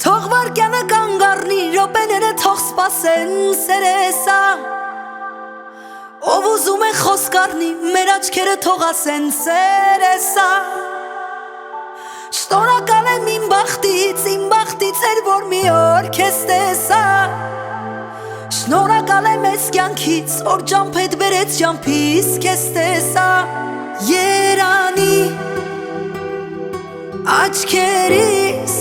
Թող վարկյանը կանգառնի, րոպեները թող սպասեն սերեսա Ով ուզում է խոսք առնի, մեր աչքերը թող ասեն սերեսա Շնորհակալ եմ իմ բախտից էր որ մի օր քեզ տեսա Շնորհակալ եմ ես կյանքից, որ ջամփեդ բերեց ջամփիս քեզ տեսա Երանի աչքերիս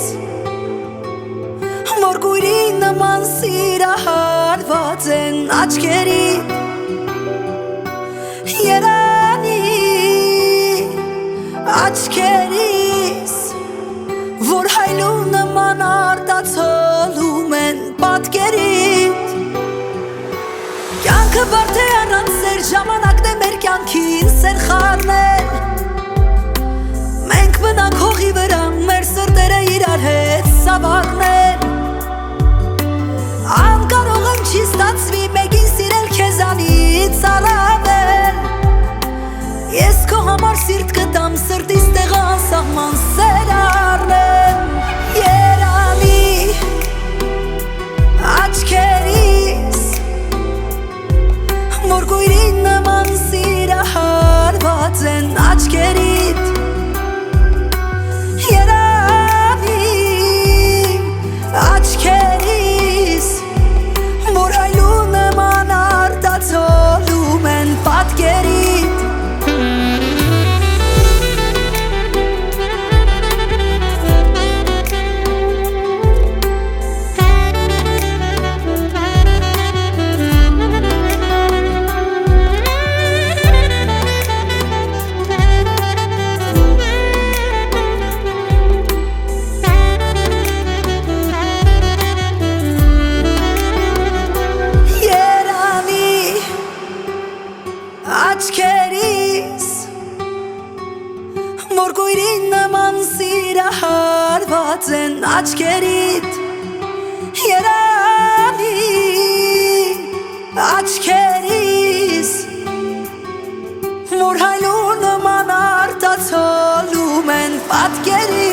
Որ գույրի նման սիրահարված են աչքերիդ Երանի աչքերիս Որ հայլու նման արտացոլում են պատկերիդ Կյանքը բարդ է առանց սեր ժամանակն է մեր կյանքին սեր խառնել Մենք մնանք հողի վրա մեր սրտերը իրար հետ սավառնել Անկարող եմ չի ստացվի մեկին սիրել քեզանից առավել Ես քո համար սիրտ կտամ սրտիս տեղը անսահման սեր առնեմ Երանի աչքերիս Որ գույրի նման սիրահարված են աչքերիդ Երանի աչքերիս Որ հայլու նման արտացոլում են պատկերիդ Աչքերիս Որ գույրի նման սիրահարված են աչքերիդ Երանի աչքերիս Որ հայլու նման արտացոլում են պատկերիդ